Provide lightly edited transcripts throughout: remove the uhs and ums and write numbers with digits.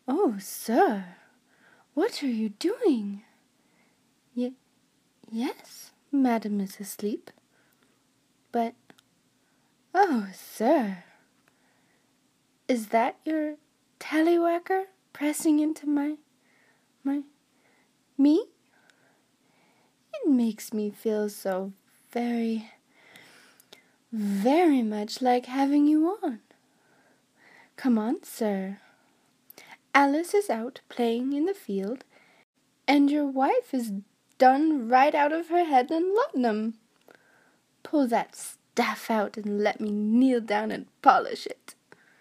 "Oh, sir, what are you doing?" Yes, Madam is asleep. But, oh, sir, is that your tallywhacker pressing into me? It makes me feel so very, very much like having you on. Come on, sir. Alice is out playing in the field, and your wife is done right out of her head in laudanum. Pull that staff out and let me kneel down and polish it.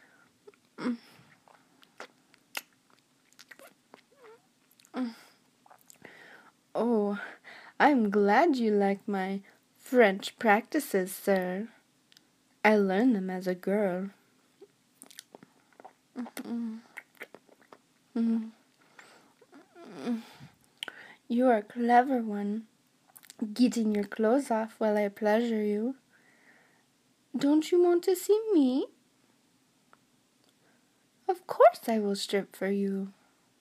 Oh, I'm glad you like my French practices, sir. I learned them as a girl. You're a clever one, getting your clothes off while I pleasure you. Don't you want to see me? Of course I will strip for you.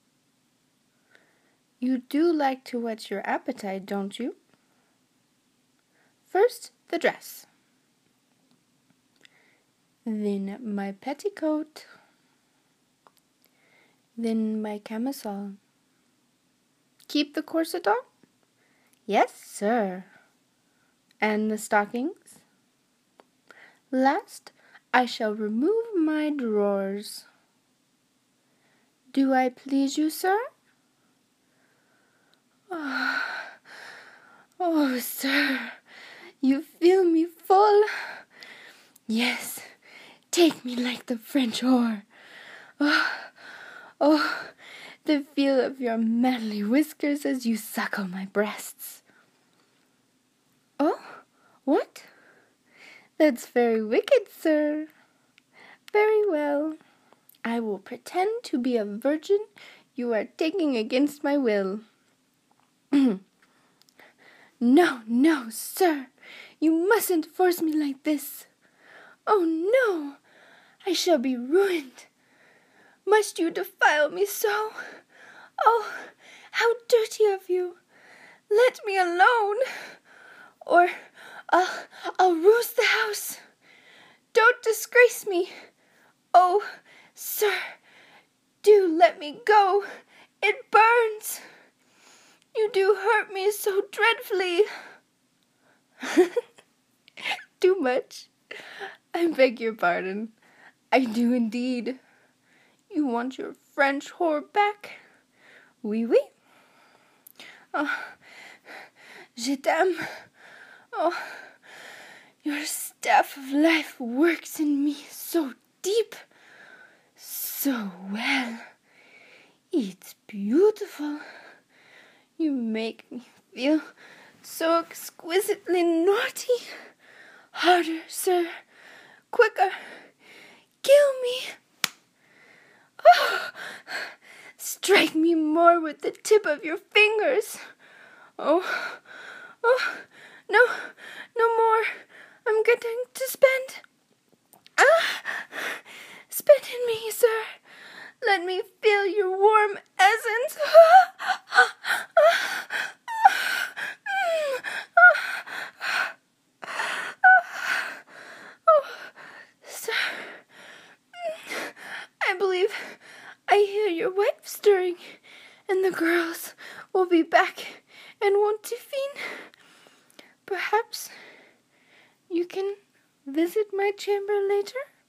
You do like to whet your appetite, don't you? First, the dress. Then my petticoat. Then my camisole. Keep the corset on? Yes, sir. And the stockings? Last, I shall remove my drawers. Do I please you, sir? Oh, sir, you feel me full. Yes, take me like the French whore. Oh, the feel of your manly whiskers as you suckle my breasts. Oh, what? That's very wicked, sir. Very well. I will pretend to be a virgin you are taking against my will. No, no, sir. You mustn't force me like this. Oh, no. I shall be ruined. Must you defile me so? Oh, how dirty of you. Let me alone, or I'll rouse the house. Don't disgrace me. Oh, sir, do let me go. It burns. You do hurt me so dreadfully. Too much? I beg your pardon. I do indeed. You want your French whore back? Oui, oui. Oh, je t'aime. Oh, your staff of life works in me so deep, so well. It's beautiful. You make me feel so exquisitely naughty. Harder, sir. Quicker. Kill me. Oh, strike me more with the tip of your fingers. Oh, no, no more. I'm getting to spend. Spit in me, sir. Let me feel your warm essence. Sir, I believe I hear your wife stirring, and the girls will be back and want to feed. Perhaps you can visit my chamber later?